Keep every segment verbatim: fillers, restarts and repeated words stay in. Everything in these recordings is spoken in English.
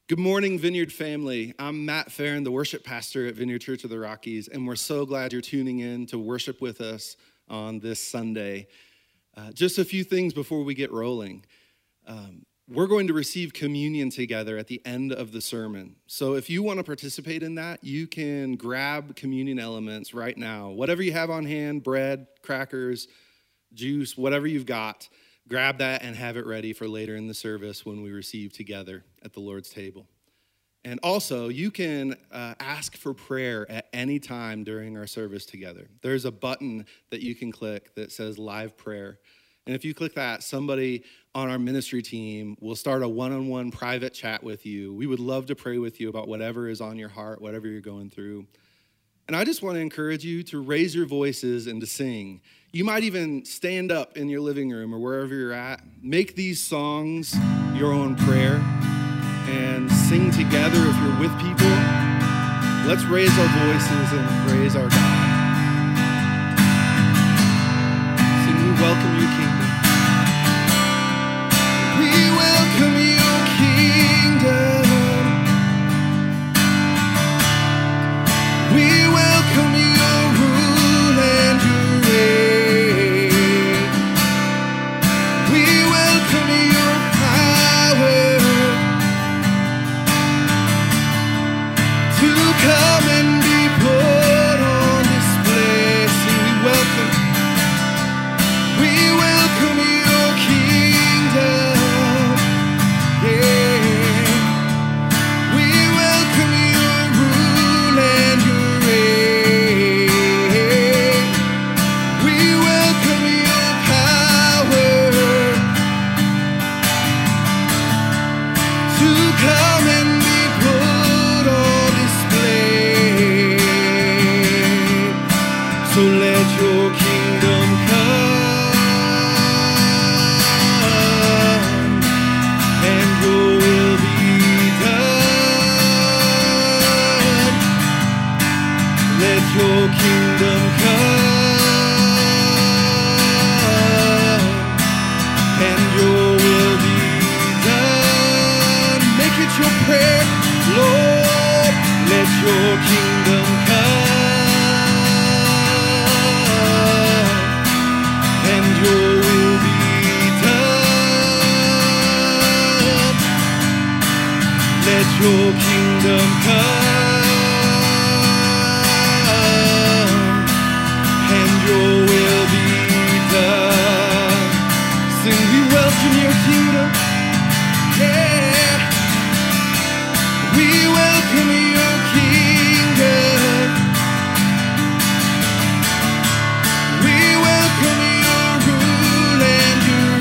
Good morning, Vineyard family. I'm Matt Farron, the worship pastor at Vineyard Church of the Rockies, and we're so glad you're tuning in to worship with us on this Sunday. Uh, just a few things before we get rolling. Um, we're going to receive communion together at the end of the sermon. So if you want to participate in that, you can grab communion elements right now. Whatever you have on hand, bread, crackers, juice, whatever you've got, grab that and have it ready for later in the service when we receive together at the Lord's table. And also, you can uh, ask for prayer at any time during our service together. There's a button that you can click that says live prayer. And if you click that, somebody on our ministry team will start a one-on-one private chat with you. We would love to pray with you about whatever is on your heart, whatever you're going through. And I just want to encourage you to raise your voices and to sing. You might even stand up in your living room or wherever you're at. Make these songs your own prayer and sing together if you're with people. Let's raise our voices and praise our God. Sing, we welcome your kingdom. We welcome your kingdom. We welcome your rule and your reign. We welcome your power to come and be put on display. See, we welcome, we welcome your kingdom. Yeah. We welcome your rule and your come and be put on display. So let your kingdom come and your will be done. Let your kingdom come and your will be done. Make it your prayer, Lord, let your kingdom come and your will be done. Let your kingdom come and your will be done. Sing, we welcome your kingdom. Yeah. We welcome your kingdom. We welcome your rule and your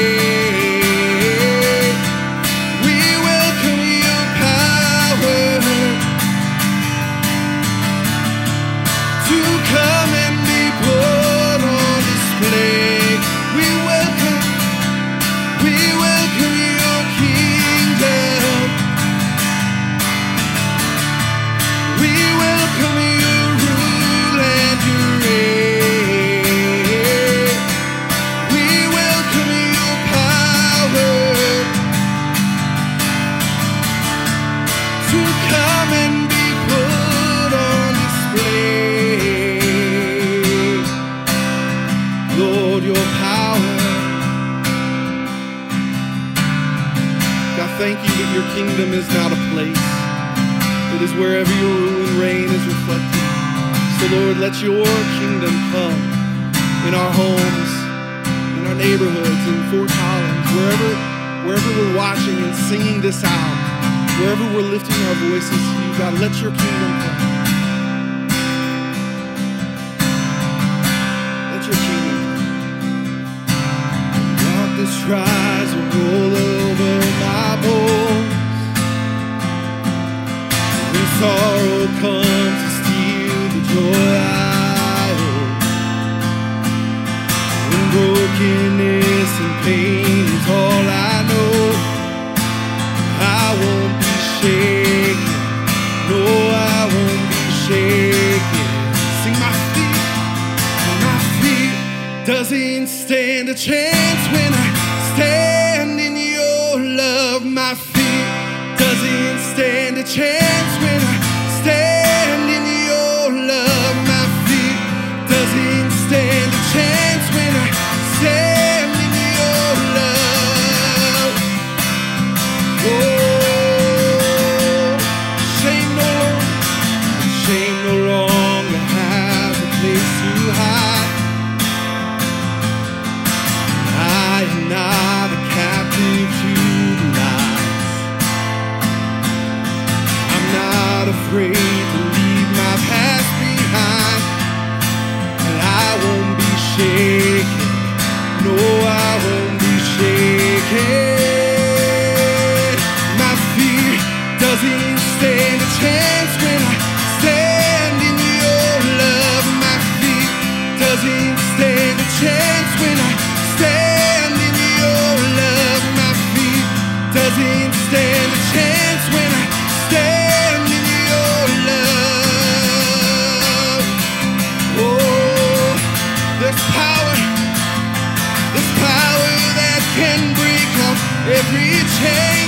reign. We welcome your power to come and be put on display. We welcome, we welcome your kingdom. We welcome your rule and your reign. We welcome your power to come and be put on display. Lord, your power. God, thank you that your kingdom is not a place. It is wherever your rule and reign is reflected. So Lord, let your kingdom come in our homes, in our neighborhoods, in Fort Collins, wherever, wherever we're watching and singing this out, wherever we're lifting our voices to you, God, let your kingdom come. Let your kingdom come. Darkness tries to roll over my bones. When sorrow comes to steal the joy I own, when brokenness and pain is all I know, I won't be shaken. No, I won't be shaken. Sing, my feet, my feet doesn't stand a chance when I stand in your love. My feet doesn't a chance when I stand in your love. My fear doesn't stand a chance when I stand in your love. Oh, shame no longer, shame no longer has a place to hide. I am not a captive to the lies. I'm not afraid to leave my past behind, and I won't be shaken. No, I won't be shaken. My fear doesn't stand a chance when I stand in your love. My fear doesn't stand a chance when I stand in your love. My fear doesn't stand a chance when I stand in your love. Oh, there's power, there's power that can break off every chain.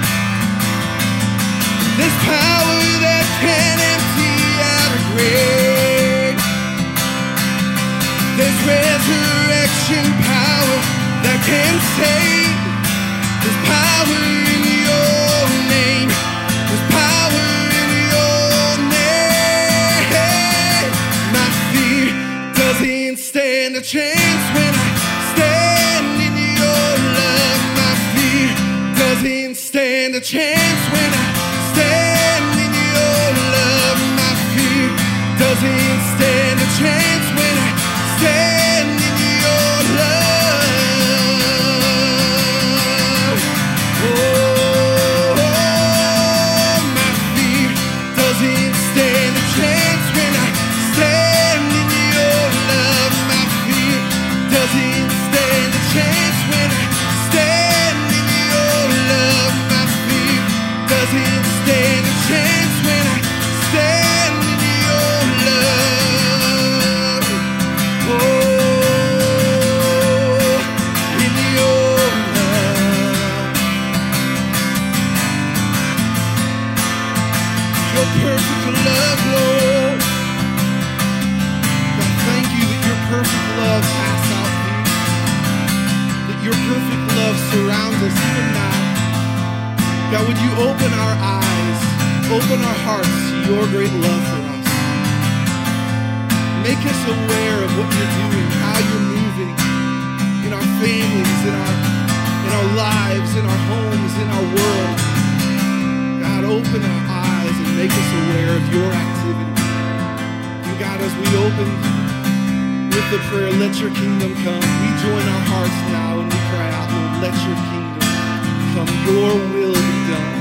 There's power that can empty out a grave. There's resurrection power that can save. There's power in your name. There's power in your name. My fear doesn't stand a chance when I stand in your love. My fear doesn't stand a chance when I stand in your love. My fear doesn't stand a chance when I stand in your love. Oh, my fear doesn't stand a chance when I stand in your love. My fear doesn't stand a chance when I stand in your love. My fear doesn't stand a chance when I stand in your love. Oh, in your love. Your perfect love, Lord. God, thank you that your perfect love casts out fear. That your perfect love surrounds us even now. God, would you open our eyes, open our hearts to your great love for us. Make us aware of what you're doing, how you're moving in our families, in our, in our lives, in our homes, in our world. God, open our eyes and make us aware of your activity. And God, as we open with the prayer, let your kingdom come, we join our hearts now and we cry out, Lord, let your kingdom come, your will be done.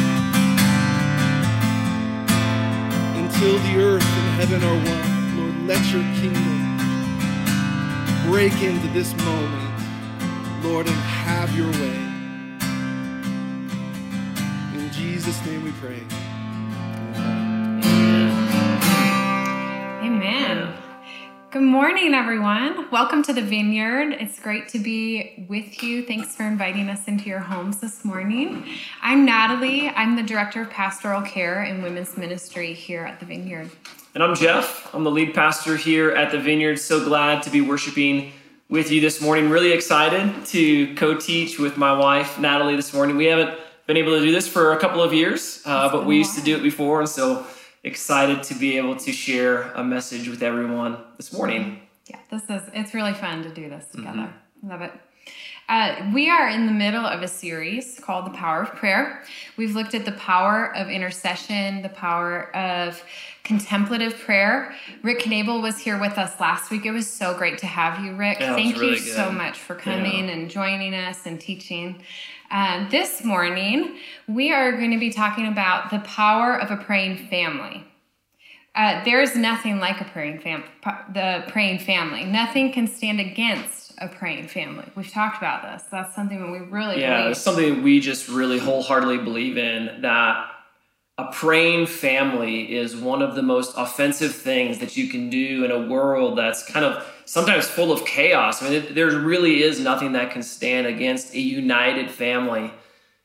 Until the earth and heaven are one, Lord, let your kingdom break into this moment, Lord, and have your way. In Jesus' name we pray. Amen. Good morning, everyone. Welcome to the Vineyard. It's great to be with you. Thanks for inviting us into your homes this morning. I'm Natalie. I'm the Director of Pastoral Care and Women's Ministry here at the Vineyard. And I'm Jeff. I'm the lead pastor here at the Vineyard. So glad to be worshiping with you this morning. Really excited to co-teach with my wife, Natalie, this morning. We haven't been able to do this for a couple of years, uh, but we used to do it before, and so excited to be able to share a message with everyone this morning. Yeah, this is, it's really fun to do this together. Mm-hmm. Love it. Uh, we are in the middle of a series called The Power of Prayer. We've looked at the power of intercession, the power of contemplative prayer. Rick Knable was here with us last week. It was so great to have you, Rick. Yeah, Thank really you good. so much for coming yeah. and joining us and teaching. Uh, this morning, we are going to be talking about the power of a praying family. Uh, there's nothing like a praying fam- the praying family. Nothing can stand against a praying family. We've talked about this. That's something that we really yeah, believe. It's something we just really wholeheartedly believe in, that a praying family is one of the most offensive things that you can do in a world that's kind of sometimes full of chaos. I mean, it, there really is nothing that can stand against a united family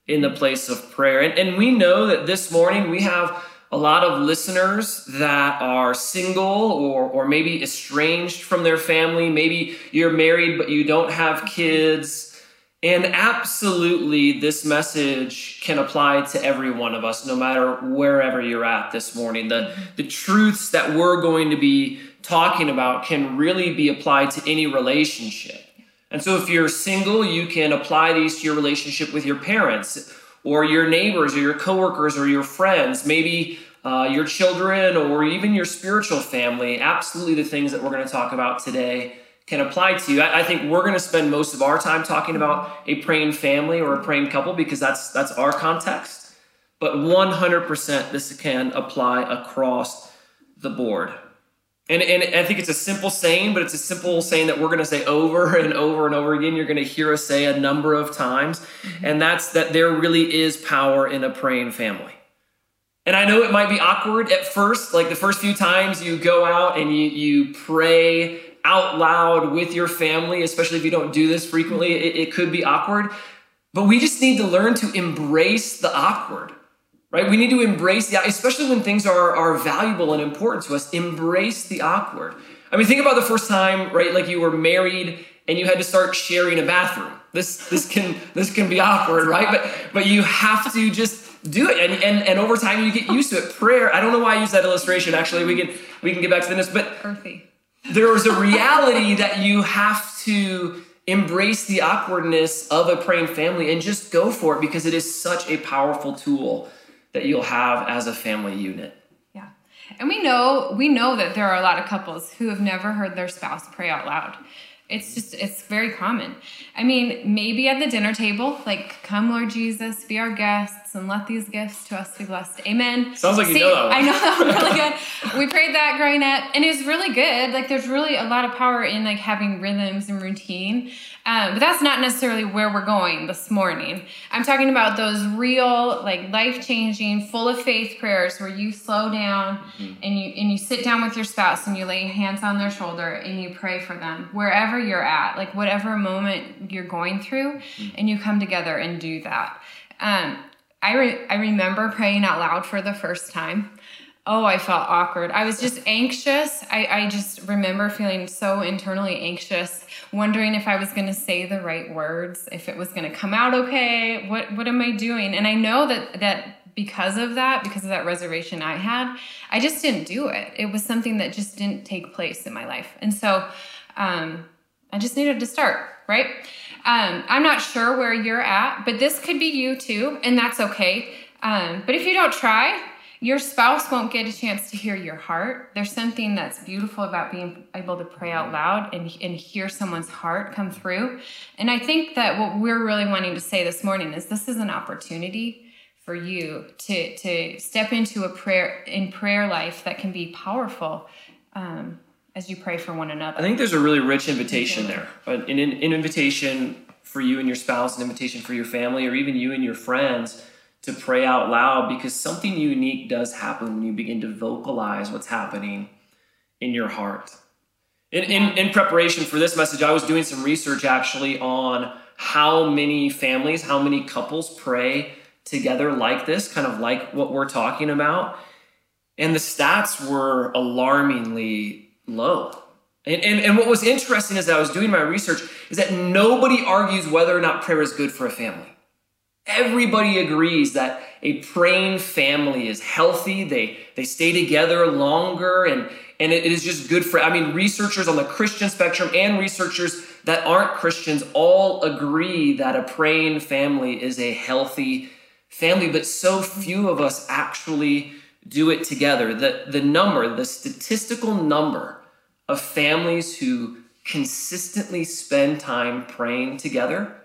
in the place of prayer. And, and we know that this morning we have a lot of listeners that are single or, or maybe estranged from their family. Maybe you're married, but you don't have kids. And absolutely, this message can apply to every one of us, no matter wherever you're at this morning. The, the truths that we're going to be talking about can really be applied to any relationship. And so if you're single, you can apply these to your relationship with your parents or your neighbors or your coworkers or your friends, maybe uh, your children or even your spiritual family. Absolutely, the things that we're going to talk about today can apply to you. I, I think we're going to spend most of our time talking about a praying family or a praying couple because that's that's our context. But one hundred percent this can apply across the board. And, and I think it's a simple saying, but it's a simple saying that we're going to say over and over and over again. You're going to hear us say a number of times, mm-hmm. and that's that there really is power in a praying family. And I know it might be awkward at first, like the first few times you go out and you, you pray out loud with your family, especially if you don't do this frequently, it, it could be awkward. But we just need to learn to embrace the awkward. Right? We need to embrace the, especially when things are, are valuable and important to us, embrace the awkward. I mean, think about the first time, right? Like you were married and you had to start sharing a bathroom. This, this can, this can be awkward, right? But, but you have to just do it. And, and, and over time you get used to it. Prayer, I don't know why I use that illustration. Actually, we can, we can get back to this, but earthy. There is a reality that you have to embrace the awkwardness of a praying family and just go for it because it is such a powerful tool that you'll have as a family unit. Yeah. And we know we know that there are a lot of couples who have never heard their spouse pray out loud. It's just, it's very common. I mean, maybe at the dinner table, like, come Lord Jesus, be our guests, and let these gifts to us be blessed. Amen. Sounds like you See, know that one. I know that one really good. We prayed that growing up, and it was really good. Like, there's really a lot of power in, like, having rhythms and routine. Um, but that's not necessarily where we're going this morning. I'm talking about those real, like, life-changing, full of faith prayers where you slow down mm-hmm. and you and you sit down with your spouse and you lay hands on their shoulder and you pray for them wherever you're at, like whatever moment you're going through, mm-hmm. and you come together and do that. Um, I re- I remember praying out loud for the first time. Oh, I felt awkward. I was just anxious. I, I just remember feeling so internally anxious, wondering if I was going to say the right words, if it was going to come out okay. What what am I doing? And I know that that because of that, because of that reservation I had, I just didn't do it. It was something that just didn't take place in my life. And so um, I just needed to start, right? Um, I'm not sure where you're at, but this could be you too, and that's okay. Um, but if you don't try, your spouse won't get a chance to hear your heart. There's something that's beautiful about being able to pray out loud and, and hear someone's heart come through. And I think that what we're really wanting to say this morning is this is an opportunity for you to, to step into a prayer in prayer life that can be powerful um, as you pray for one another. I think there's a really rich invitation there. An, an, an invitation for you and your spouse, an invitation for your family, or even you and your friends to pray out loud, because something unique does happen when you begin to vocalize what's happening in your heart. In, in, in preparation for this message, I was doing some research actually on how many families, how many couples pray together like this, kind of like what we're talking about. And the stats were alarmingly low. And, and, and what was interesting as I was doing my research is that nobody argues whether or not prayer is good for a family. Everybody agrees that a praying family is healthy. They they stay together longer, and, and it, it is just good for, I mean, researchers on the Christian spectrum and researchers that aren't Christians all agree that a praying family is a healthy family, but so few of us actually do it together. The, the number, the statistical number of families who consistently spend time praying together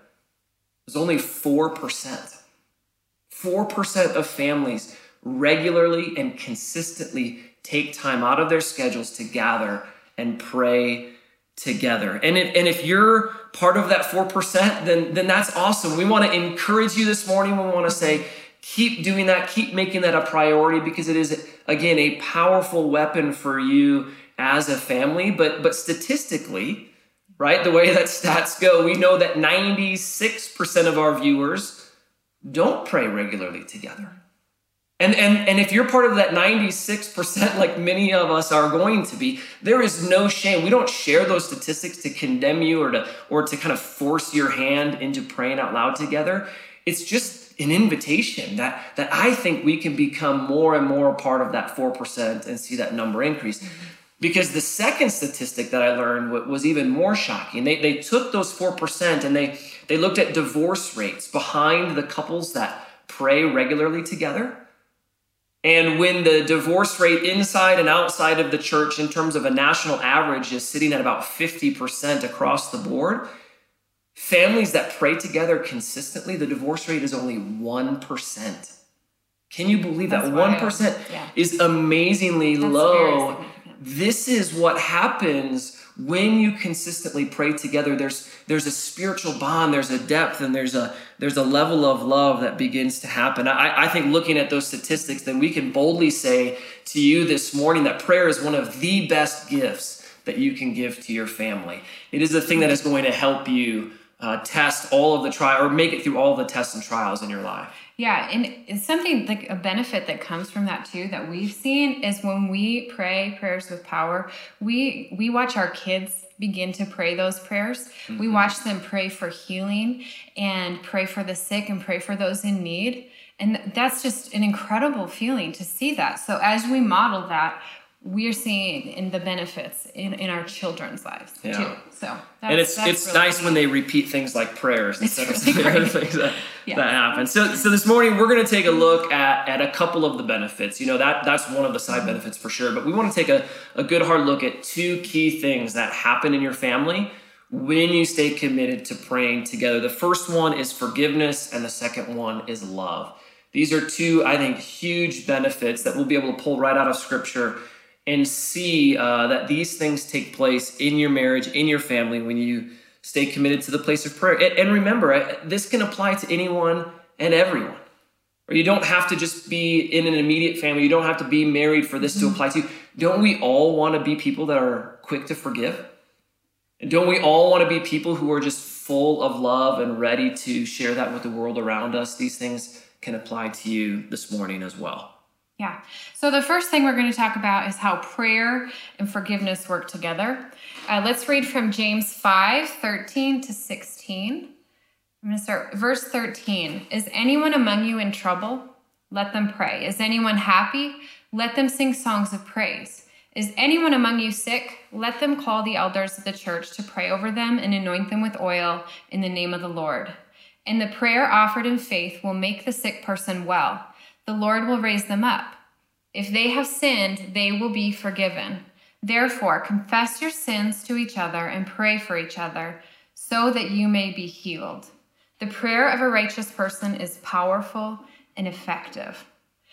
is only four percent. four percent of families regularly and consistently take time out of their schedules to gather and pray together. And if, and if you're part of that four percent, then, then that's awesome. We want to encourage you this morning. We want to say, keep doing that, keep making that a priority, because it is, again, a powerful weapon for you as a family. But, but statistically, right, the way that stats go, we know that ninety-six percent of our viewers don't pray regularly together. And, and, and if you're part of that ninety-six percent, like many of us are going to be, there is no shame. We don't share those statistics to condemn you or to, or to kind of force your hand into praying out loud together. It's just an invitation that, that I think we can become more and more a part of that four percent and see that number increase. Mm-hmm. Because the second statistic that I learned was even more shocking. They, they took those four percent and they, they looked at divorce rates behind the couples that pray regularly together. And when the divorce rate inside and outside of the church in terms of a national average is sitting at about fifty percent across the board, families that pray together consistently, the divorce rate is only one percent. Can you believe That's that? one percent yeah. is amazingly That's low. This is what happens when you consistently pray together. There's there's a spiritual bond, there's a depth, and there's a there's a level of love that begins to happen. I, I think looking at those statistics, then we can boldly say to you this morning that prayer is one of the best gifts that you can give to your family. It is the thing that is going to help you uh, test all of the trial or make it through all of the tests and trials in your life. Yeah, and it's something like a benefit that comes from that too that we've seen is when we pray prayers with power, we we watch our kids begin to pray those prayers. Mm-hmm. We watch them pray for healing and pray for the sick and pray for those in need. And that's just an incredible feeling to see that. So as we model that, we're seeing in the benefits in, in our children's lives yeah. too. So that's, and it's that's it's really nice cool. when they repeat things like prayers It's instead really of the other great. things that, Yeah. that happen. So so this morning we're going to take a look at at a couple of the benefits. You know, that that's one of the side benefits for sure. But we want to take a, a good hard look at two key things that happen in your family when you stay committed to praying together. The first one is forgiveness, and the second one is love. These are two, I think, huge benefits that we'll be able to pull right out of Scripture and see uh, that these things take place in your marriage, in your family, when you stay committed to the place of prayer. And, and remember, this can apply to anyone and everyone. Or you don't have to just be in an immediate family. You don't have to be married for this mm-hmm. to apply to you. Don't we all want to be people that are quick to forgive? And don't we all want to be people who are just full of love and ready to share that with the world around us? These things can apply to you this morning as well. Yeah. So the first thing we're going to talk about is how prayer and forgiveness work together. Uh, let's read from James five, thirteen to sixteen. I'm going to start verse thirteen. Is anyone among you in trouble? Let them pray. Is anyone happy? Let them sing songs of praise. Is anyone among you sick? Let them call the elders of the church to pray over them and anoint them with oil in the name of the Lord. And the prayer offered in faith will make the sick person well. The Lord will raise them up. If they have sinned, they will be forgiven. Therefore, confess your sins to each other and pray for each other so that you may be healed. The prayer of a righteous person is powerful and effective.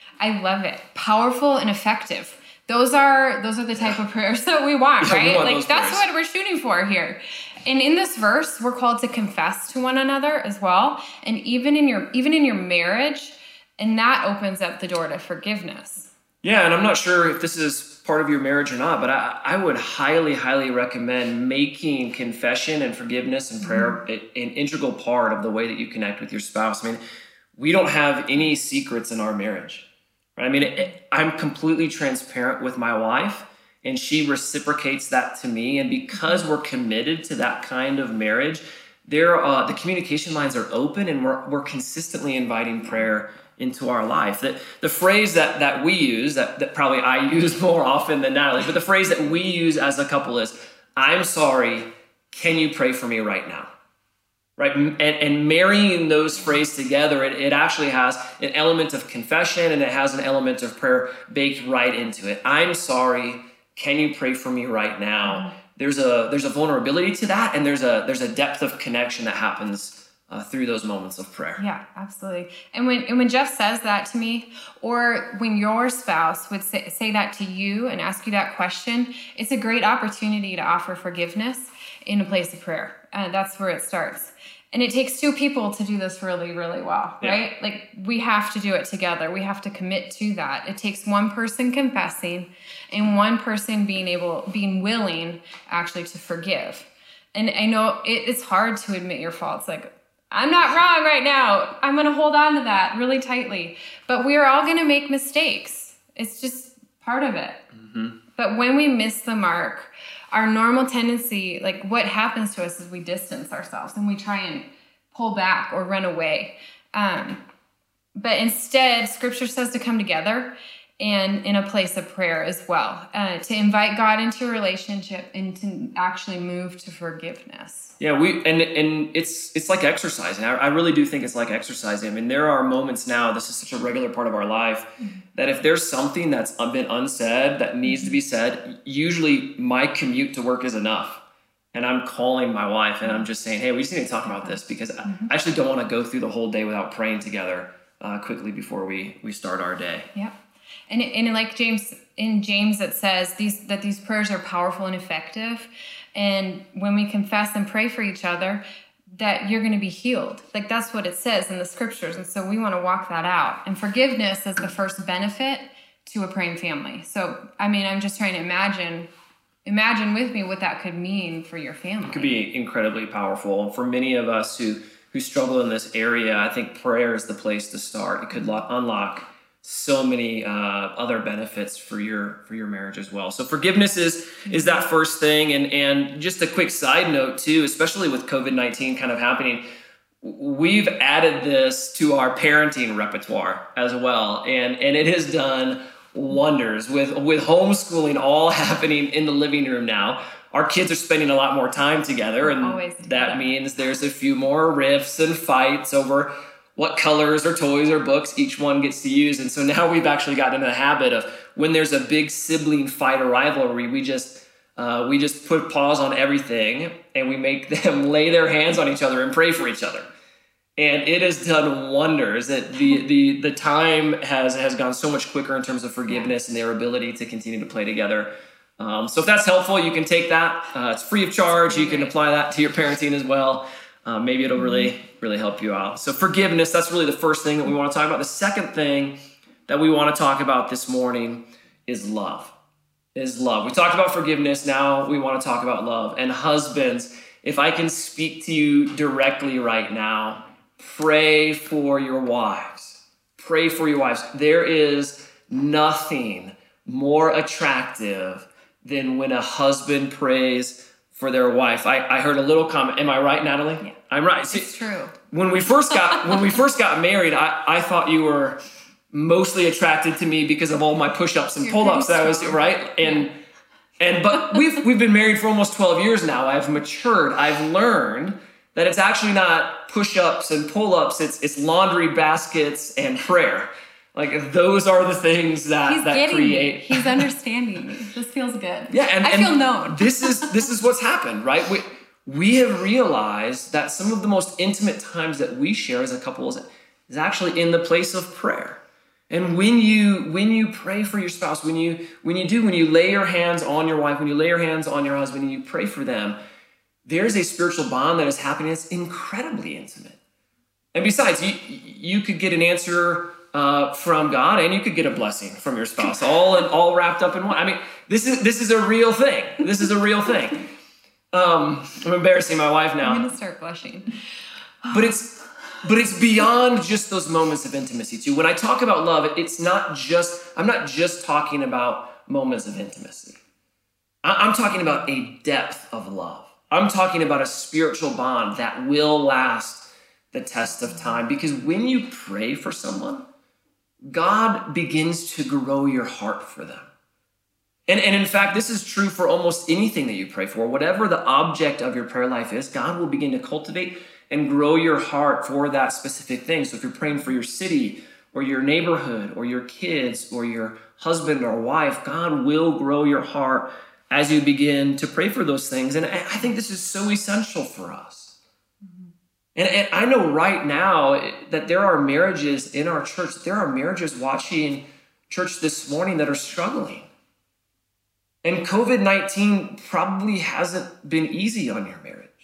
I love it. Powerful and effective. Those are those are the type of prayers that we want, right? we want like that's prayers. what we're shooting for here. And in this verse, we're called to confess to one another as well. And even in your even in your marriage, and that opens up the door to forgiveness. Yeah, and I'm not sure if this is part of your marriage or not, but I, I would highly, highly recommend making confession and forgiveness and prayer mm-hmm. an integral part of the way that you connect with your spouse. I mean, we don't have any secrets in our marriage, right? I mean, it, it, I'm completely transparent with my wife, and she reciprocates that to me. And because we're committed to that kind of marriage, there, uh, the communication lines are open, and we're we're consistently inviting prayer into our life. That the phrase that that we use, that, that probably I use more often than Natalie, but the phrase that we use as a couple is, "I'm sorry, can you pray for me right now?" Right? And, and marrying those phrases together, it, it actually has an element of confession, and it has an element of prayer baked right into it. I'm sorry, can you pray for me right now? There's a there's a vulnerability to that, and there's a there's a depth of connection that happens Uh, through those moments of prayer. Yeah, absolutely. And when and when Jeff says that to me, or when your spouse would say, say that to you and ask you that question, it's a great opportunity to offer forgiveness in a place of prayer. Uh, that's where it starts. And it takes two people to do this really, really well, yeah. right? Like we have to do it together. We have to commit to that. It takes one person confessing and one person being able, being willing actually to forgive. And I know it, it's hard to admit your faults. Like, I'm not wrong right now. I'm going to hold on to that really tightly. But we are all going to make mistakes. It's just part of it. Mm-hmm. But when we miss the mark, our normal tendency, like what happens to us is we distance ourselves and we try and pull back or run away. Um, but instead, Scripture says to come together and in a place of prayer as well, uh, to invite God into a relationship and to actually move to forgiveness. Yeah, we and and it's it's like exercising. I, I really do think it's like exercising. I mean, there are moments now, this is such a regular part of our life, mm-hmm. that if there's something that's been unsaid that needs to be said, usually my commute to work is enough. And I'm calling my wife and I'm just saying, hey, we just need to talk about this, because mm-hmm. I actually don't want to go through the whole day without praying together uh, quickly before we, we start our day. Yeah. And, and like James, in James, it says these that these prayers are powerful and effective. And when we confess and pray for each other, that you're going to be healed. Like that's what it says in the Scriptures. And so we want to walk that out. And forgiveness is the first benefit to a praying family. So, I mean, I'm just trying to imagine, imagine with me what that could mean for your family. It could be incredibly powerful. For many of us who, who struggle in this area, I think prayer is the place to start. It could lo- unlock so many uh, other benefits for your for your marriage as well. So forgiveness is is that first thing. And and just a quick side note too, especially with covid nineteen kind of happening, we've added this to our parenting repertoire as well. And and it has done wonders with with homeschooling all happening in the living room now. Our kids are spending a lot more time together, and Always that means there's a few more rifts and fights over what colors or toys or books each one gets to use. And so now we've actually gotten into the habit of when there's a big sibling fight or rivalry, we just uh, we just put pause on everything and we make them lay their hands on each other and pray for each other. And it has done wonders. That the the the time has has gone so much quicker in terms of forgiveness and their ability to continue to play together. Um, so if that's helpful, you can take that. Uh, it's free of charge. You can apply that to your parenting as well. Uh, maybe it'll really, really help you out. So forgiveness, that's really the first thing that we want to talk about. The second thing that we want to talk about this morning is love. Is love. We talked about forgiveness. Now we want to talk about love. And husbands, if I can speak to you directly right now, pray for your wives. Pray for your wives. There is nothing more attractive than when a husband prays for their wife. I, I heard a little comment. Am I right, Natalie? Yeah. I'm right. See, it's true. When we first got when we first got married, I, I thought you were mostly attracted to me because of all my push-ups and You're pull-ups that I was strong. right. And yeah. and but we've we've been married for almost twelve years now. I've matured. I've learned that it's actually not push-ups and pull-ups. It's it's laundry baskets and prayer. Like those are the things that, He's that getting create. Me. He's understanding me. This feels good. Yeah, and I and feel known. This is this is what's happened, right? We we have realized that some of the most intimate times that we share as a couple is, is actually in the place of prayer. And when you when you pray for your spouse, when you when you do, when you lay your hands on your wife, when you lay your hands on your husband, and you pray for them, there's a spiritual bond that is happening that's incredibly intimate. And besides, you you could get an answer Uh, from God, and you could get a blessing from your spouse, all and all wrapped up in one. I mean, this is this is a real thing. This is a real thing. Um, I'm embarrassing my wife now. I'm gonna start blushing. But it's but it's beyond just those moments of intimacy too. When I talk about love, it's not just I'm not just talking about moments of intimacy. I'm talking about a depth of love. I'm talking about a spiritual bond that will last the test of time. Because when you pray for someone, God begins to grow your heart for them. And, and in fact, this is true for almost anything that you pray for. Whatever the object of your prayer life is, God will begin to cultivate and grow your heart for that specific thing. So if you're praying for your city or your neighborhood or your kids or your husband or wife, God will grow your heart as you begin to pray for those things. And I think this is so essential for us. And, and I know right now that there are marriages in our church, there are marriages watching church this morning that are struggling. And covid nineteen probably hasn't been easy on your marriage.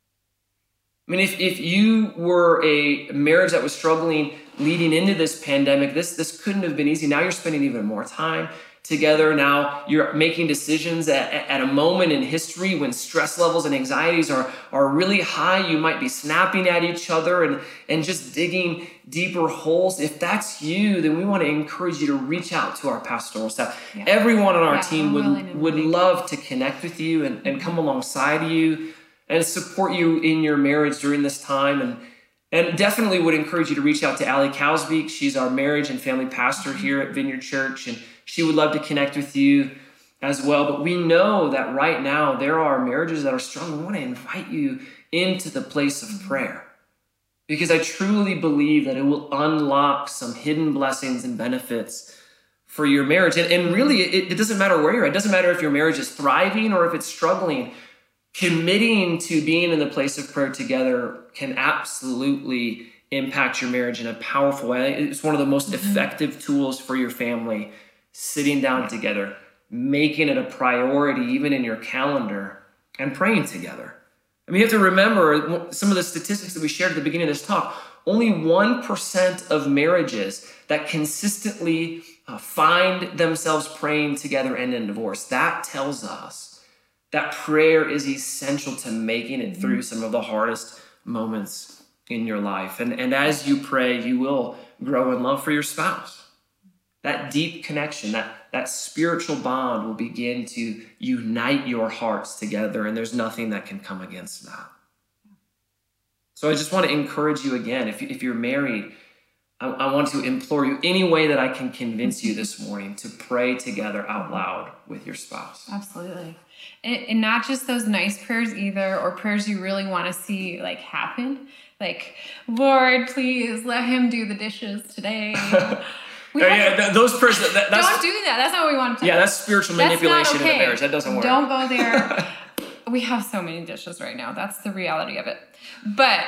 I mean, if, if you were a marriage that was struggling leading into this pandemic, this, this couldn't have been easy. Now you're spending even more time together. Now you're making decisions at, at a moment in history when stress levels and anxieties are, are really high. You might be snapping at each other and, and just digging deeper holes. If that's you, then we want to encourage you to reach out to our pastoral staff. Yeah. Everyone on our yeah, team would, would love to connect with you and, and come alongside you and support you in your marriage during this time. And And definitely would encourage you to reach out to Allie Cowsbeek. She's our marriage and family pastor here at Vineyard Church, and she would love to connect with you as well. But we know that right now there are marriages that are strong. We want to invite you into the place of prayer because I truly believe that it will unlock some hidden blessings and benefits for your marriage. And, and really, it, it doesn't matter where you're at. It doesn't matter if your marriage is thriving or if it's struggling. Committing to being in the place of prayer together can absolutely impact your marriage in a powerful way. It's one of the most mm-hmm. effective tools for your family, sitting down together, making it a priority even in your calendar, and praying together. I mean, you have to remember some of the statistics that we shared at the beginning of this talk. Only one percent of marriages that consistently uh, find themselves praying together end in divorce. That tells us that prayer is essential to making it through some of the hardest moments in your life. And, and as you pray, you will grow in love for your spouse. That deep connection, that, that spiritual bond will begin to unite your hearts together, and there's nothing that can come against that. So I just want to encourage you again, if, if you're married, I, I want to implore you any way that I can convince you this morning to pray together out loud with your spouse. Absolutely. And, and not just those nice prayers either, or prayers you really want to see like happen. Like, Lord, please let him do the dishes today. We oh, yeah, th- those prayers. That, that's, don't do that. That's not what we want to do. Yeah, that's spiritual manipulation okay. in a marriage. That doesn't work. Don't go there. We have so many dishes right now. That's the reality of it. But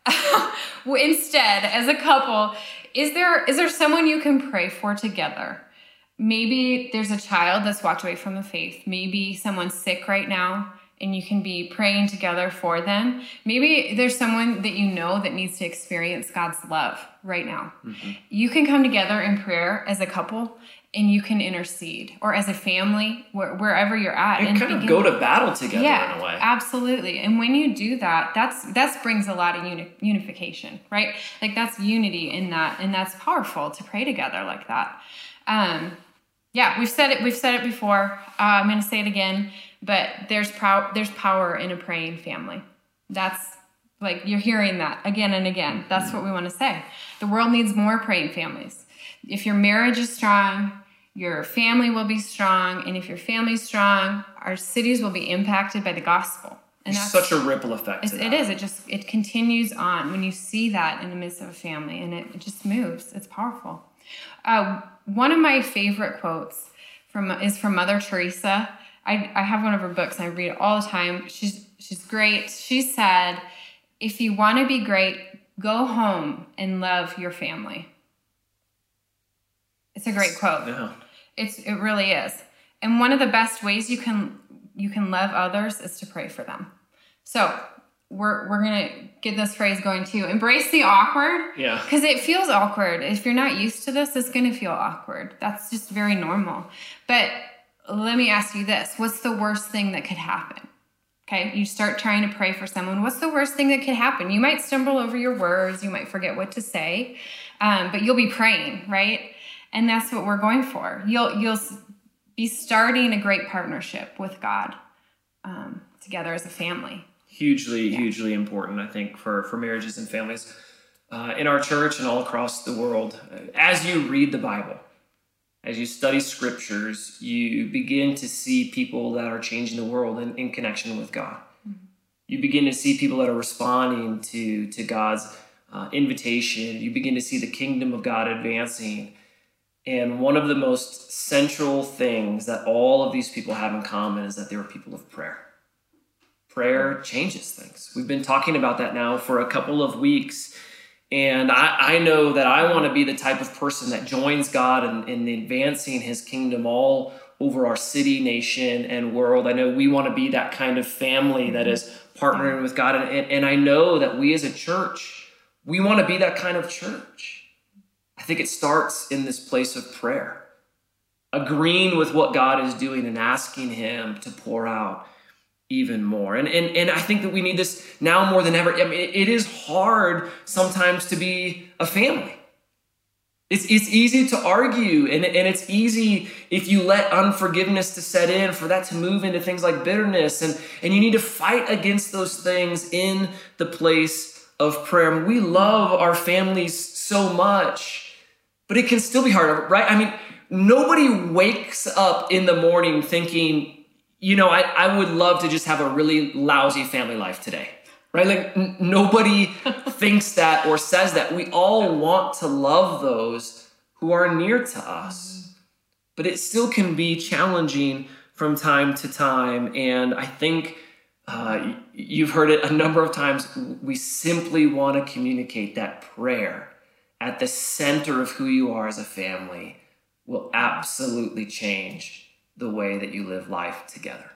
instead, as a couple, is there is there someone you can pray for together? Maybe there's a child that's walked away from the faith. Maybe someone's sick right now and you can be praying together for them. Maybe there's someone that you know that needs to experience God's love right now. Mm-hmm. You can come together in prayer as a couple and you can intercede, or as a family, where, wherever you're at. And, and kind of go to battle together yeah, in a way. Absolutely. And when you do that, that's that's brings a lot of uni- unification, right? Like that's unity in that, and that's powerful to pray together like that. Um, Yeah, we've said it. We've said it before. Uh, I'm going to say it again. But there's power. There's power in a praying family. That's like you're hearing that again and again. That's what we want to say. The world needs more praying families. If your marriage is strong, your family will be strong, and if your family's strong, our cities will be impacted by the gospel. And that's such a ripple effect. It, it is. It just it continues on when you see that in the midst of a family, and it, it just moves. It's powerful. Uh, one of my favorite quotes from is from Mother Teresa. I, I have one of her books and I read it all the time. She's she's great. She said, if you want to be great, go home and love your family. It's a great quote. Yeah. It's it really is. And one of the best ways you can you can love others is to pray for them. So we're we're gonna get this phrase going too. Embrace the awkward. Yeah. Because it feels awkward. If you're not used to this, it's gonna feel awkward. That's just very normal. But let me ask you this. What's the worst thing that could happen? Okay, you start trying to pray for someone. What's the worst thing that could happen? You might stumble over your words. You might forget what to say. Um, but you'll be praying, right? And that's what we're going for. You'll you'll be starting a great partnership with God um, together as a family. Hugely, yeah. hugely important, I think, for, for marriages and families uh, in our church and all across the world. As you read the Bible, as you study scriptures, you begin to see people that are changing the world in, in connection with God. Mm-hmm. You begin to see people that are responding to, to God's uh, invitation. You begin to see the kingdom of God advancing. And one of the most central things that all of these people have in common is that they were people of prayer. Prayer changes things. We've been talking about that now for a couple of weeks. And I, I know that I want to be the type of person that joins God in, in advancing his kingdom all over our city, nation, and world. I know we want to be that kind of family that is partnering with God. And, and, and I know that we as a church, we want to be that kind of church. I think it starts in this place of prayer. agreeing with what God is doing and asking him to pour out even more. And, and, and I think that we need this now more than ever. I mean, it, it is hard sometimes to be a family. It's, it's easy to argue, and, and it's easy if you let unforgiveness to set in for that to move into things like bitterness. And, and you need to fight against those things in the place of prayer. I mean, we love our families so much, but it can still be hard, right? I mean, nobody wakes up in the morning thinking, you know, I, I would love to just have a really lousy family life today. Right? Like n- nobody thinks that or says that. We all want to love those who are near to us, but it still can be challenging from time to time. And I think uh, you've heard it a number of times. We simply want to communicate that prayer at the center of who you are as a family will absolutely change the way that you live life together.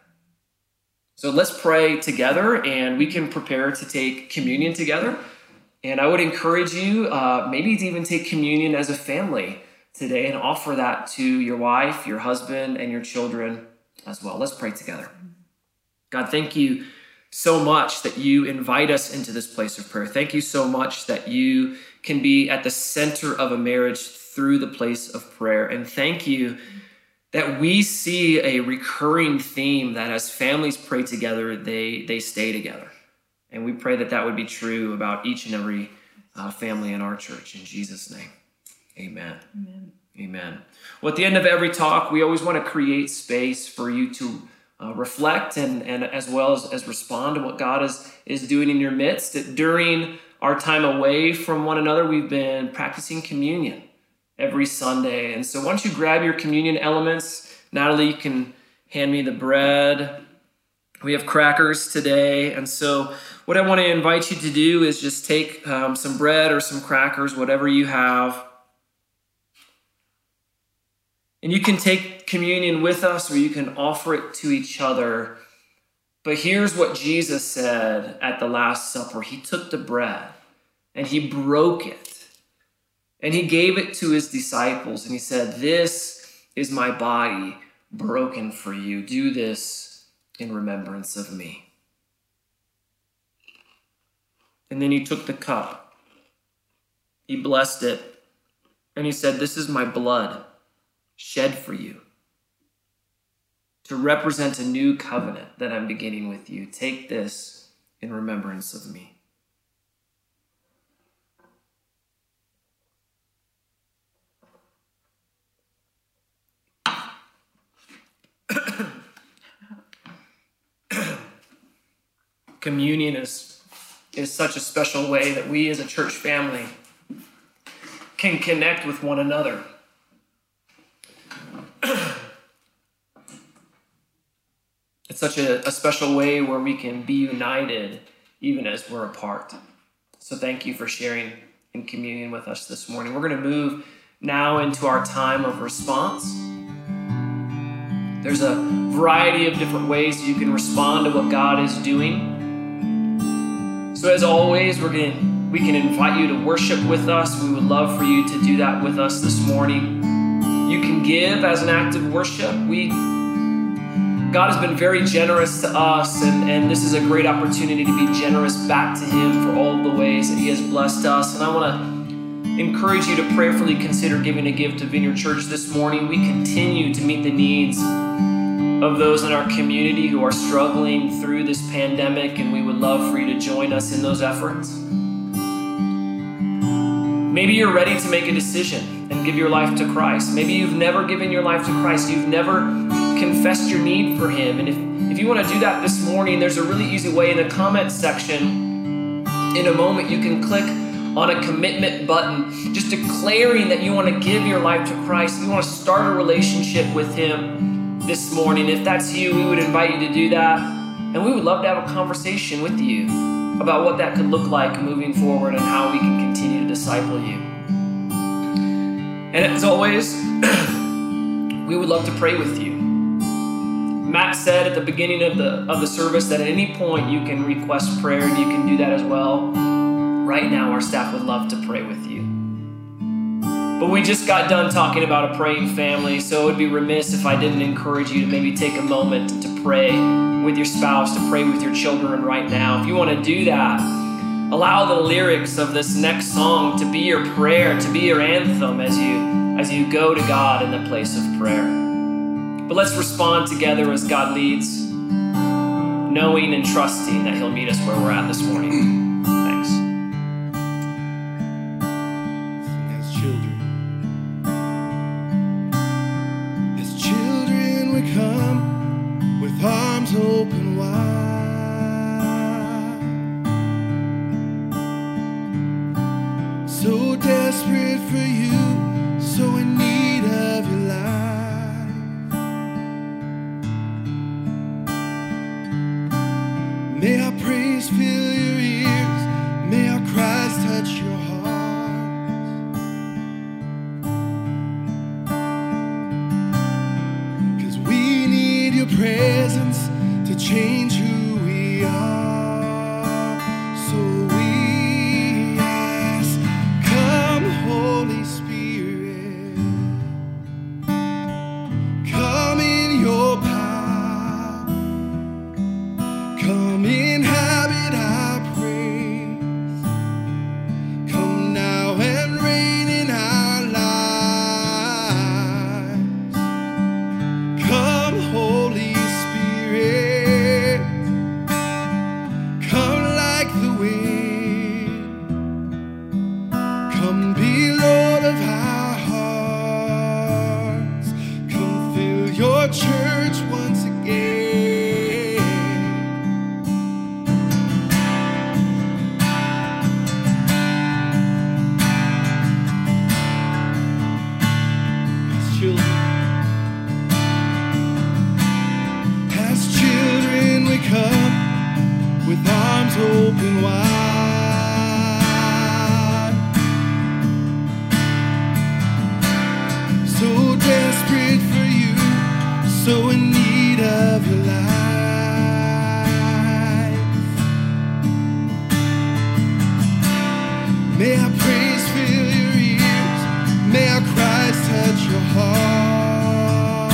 So let's pray together, and we can prepare to take communion together. And I would encourage you uh, maybe to even take communion as a family today and offer that to your wife, your husband, and your children as well. Let's pray together. God, thank you so much that you invite us into this place of prayer. Thank you so much that you can be at the center of a marriage through the place of prayer. And thank you that we see a recurring theme that as families pray together, they, they stay together. And we pray that that would be true about each and every uh, family in our church. In Jesus' name, amen. Amen. Amen. Well, at the end of every talk, we always want to create space for you to uh, reflect and, and as well as, as respond to what God is, is doing in your midst. During our time away from one another, we've been practicing communion every Sunday. And so why don't you grab your communion elements. Natalie, you can hand me the bread. We have crackers today. And so what I want to invite you to do is just take um, some bread or some crackers, whatever you have. And you can take communion with us or you can offer it to each other. But here's what Jesus said at the Last Supper. He took the bread and he broke it. And he gave it to his disciples, and he said, "This is my body broken for you. Do this in remembrance of me." And then he took the cup. He blessed it, and he said, "This is my blood shed for you to represent a new covenant that I'm beginning with you. Take this in remembrance of me." Communion is, is such a special way that we as a church family can connect with one another. It's such a, a special way where we can be united even as we're apart. So thank you for sharing in communion with us this morning. We're going to move now into our time of response. There's a variety of different ways you can respond to what God is doing. So as always, we're going we can invite you to worship with us. We would love for you to do that with us this morning. You can give as an act of worship. We God has been very generous to us, and, and this is a great opportunity to be generous back to him for all the ways that he has blessed us. And I want to encourage you to prayerfully consider giving a gift to Vineyard Church this morning. We continue to meet the needs of those in our community who are struggling through this pandemic, and we would love for you to join us in those efforts. Maybe you're ready to make a decision and give your life to Christ. Maybe you've never given your life to Christ. You've never confessed your need for him. And if, if you want to do that this morning, there's a really easy way in the comment section. In a moment, you can click on a commitment button, just declaring that you want to give your life to Christ. You want to start a relationship with him this morning. If that's you, we would invite you to do that. And we would love to have a conversation with you about what that could look like moving forward and how we can continue to disciple you. And as always, we would love to pray with you. Matt said at the beginning of the, of the service that at any point you can request prayer, and you can do that as well. Right now, our staff would love to pray with you. But we just got done talking about a praying family, so it would be remiss if I didn't encourage you to maybe take a moment to pray with your spouse, to pray with your children right now. If you want to do that, allow the lyrics of this next song to be your prayer, to be your anthem as you as you go to God in the place of prayer. But let's respond together as God leads, knowing and trusting that He'll meet us where we're at this morning. Thanks. As children, as children we come with arms open wide, so desperate for you, so in need of your life. May our praise fill your ears, may our cries touch your heart. 'Cause we need your presence to change who we are. So we ask, come Holy Spirit, come in your power, come inhabit our praise, come now and reign in our lives. Come Holy Spirit, come like the wind, come be Lord of our hearts, come fill your church once again. As children, as children we come with arms open wide, so desperate for you, so in need of your life. May our praise fill your ears, may our cries touch your heart.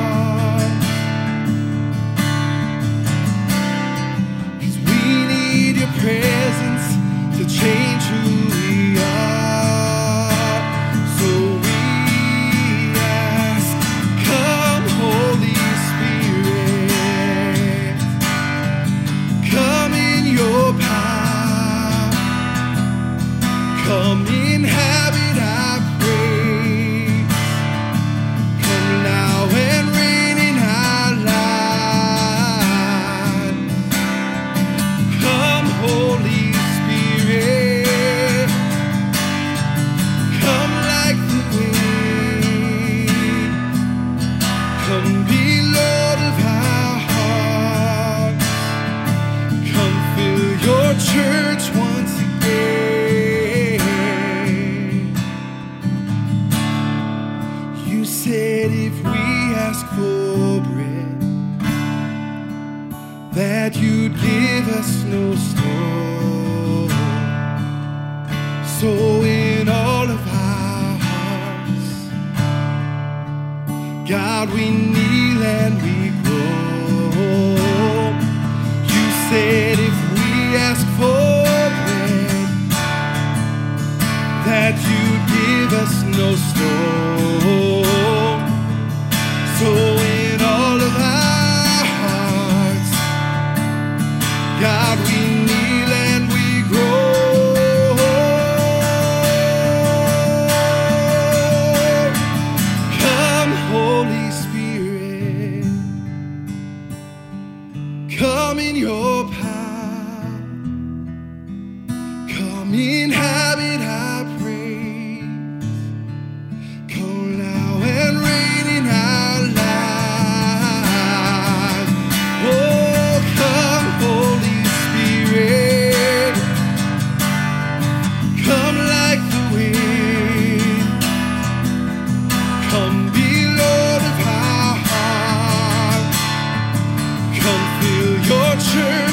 'Cause we need your presence to change who we are. So we ask, come Holy Spirit, come in your power, come inhabit our praise, come now and reign in our lives. Come Holy Spirit, come like the wind, come be Lord of our hearts, come fill your church once again. You said if we ask for bread, that you'd give us no stone. So in all of our hearts, God, we kneel and we grow. You said if we ask for bread, that you'd give us no stone. So in all of our hearts, God, we kneel and we grow. Come Holy Spirit, come in your power, come inhabit our praise, come now and reign in our lives. Oh, come Holy Spirit, come like the wind, come be Lord of our heart, come fill your church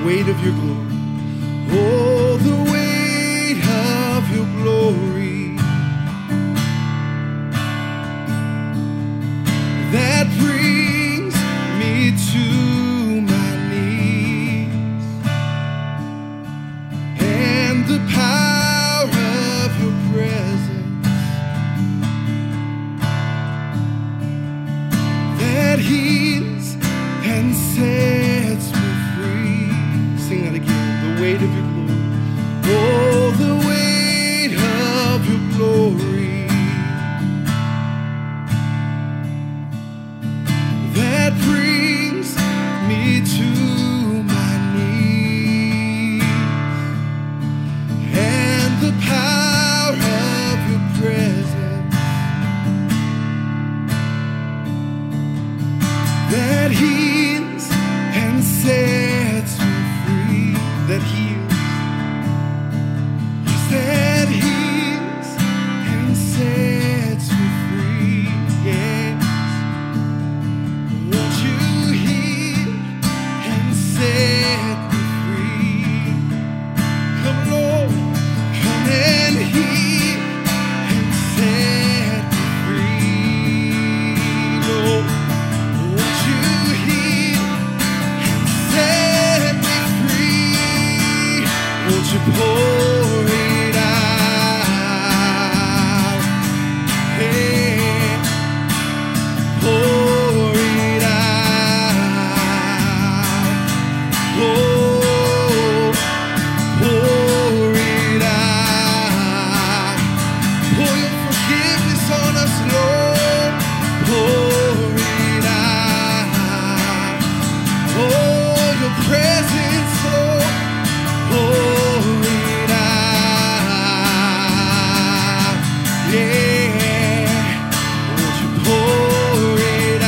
weight of your glory. Oh, the weight of your glory that brings me to my knees, and the power of your presence that heals and sets me free. Sing that again. The weight of your glory. Oh, the weight of your glory that brings me to my knees, and the power of your presence that heals and sets me free, that heals, yes, that heals and sets me free, yes. Won't you heal and set me free? Come, Lord, come and heal and set me free, Lord. Won't you heal and set me free? Won't you pour it out? Hey, pour it out. Oh, pour it out. Pour your forgiveness on us, Lord. Pour it out. Oh, your presence, Lord. Pour it out. Yeah. Won't you pour it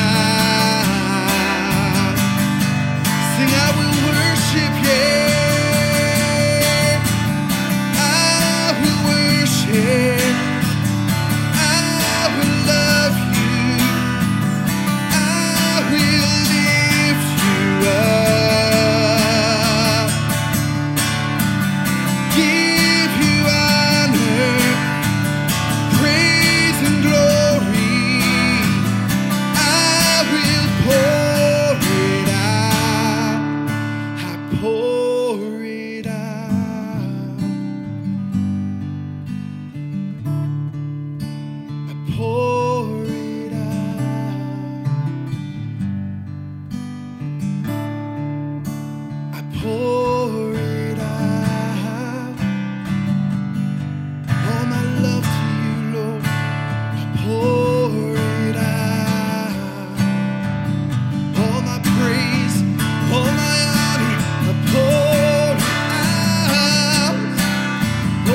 out? Sing, I will worship, yeah. I will worship. I will love you. I will lift you up. Give you honor, praise and glory. I will pour it out. I pour it out. I pour it out. I pour it out. All my love to you, Lord. I pour it out. All my praise, all my honor, I pour it out. Oh,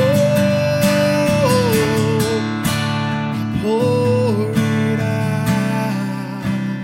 I pour it out.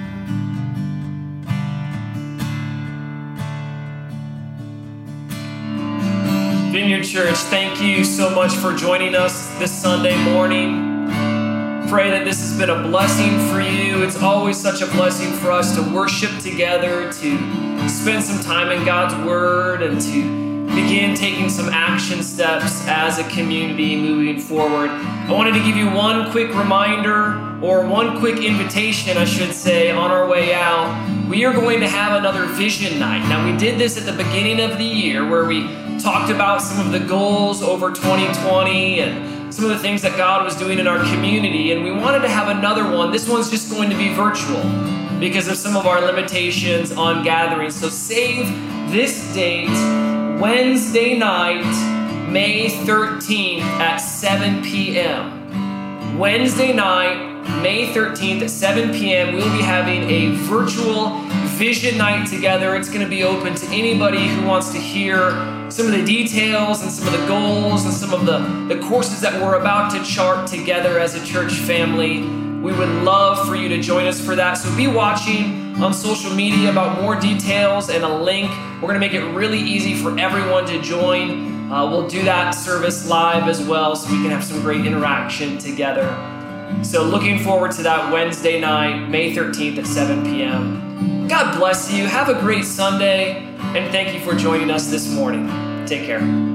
Vineyard Church, thank you so much for joining us this Sunday morning. Pray that this has been a blessing for you. It's always such a blessing for us to worship together, to spend some time in God's Word, and to begin taking some action steps as a community moving forward. I wanted to give you one quick reminder, or one quick invitation, I should say, on our way out. We are going to have another vision night. Now, we did this at the beginning of the year where we talked about some of the goals over twenty twenty and some of the things that God was doing in our community, and we wanted to have another one. This one's just going to be virtual because of some of our limitations on gatherings. So save this date, Wednesday night, May thirteenth at seven p.m. Wednesday night, May thirteenth at seven p.m. we'll be having a virtual vision night together. It's going to be open to anybody who wants to hear some of the details and some of the goals and some of the, the courses that we're about to chart together as a church family. We would love for you to join us for that. So be watching on social media about more details and a link. We're going to make it really easy for everyone to join. Uh, we'll do that service live as well so we can have some great interaction together. So looking forward to that Wednesday night, May thirteenth at seven p.m. God bless you. Have a great Sunday. and thank you for joining us this morning. Take care.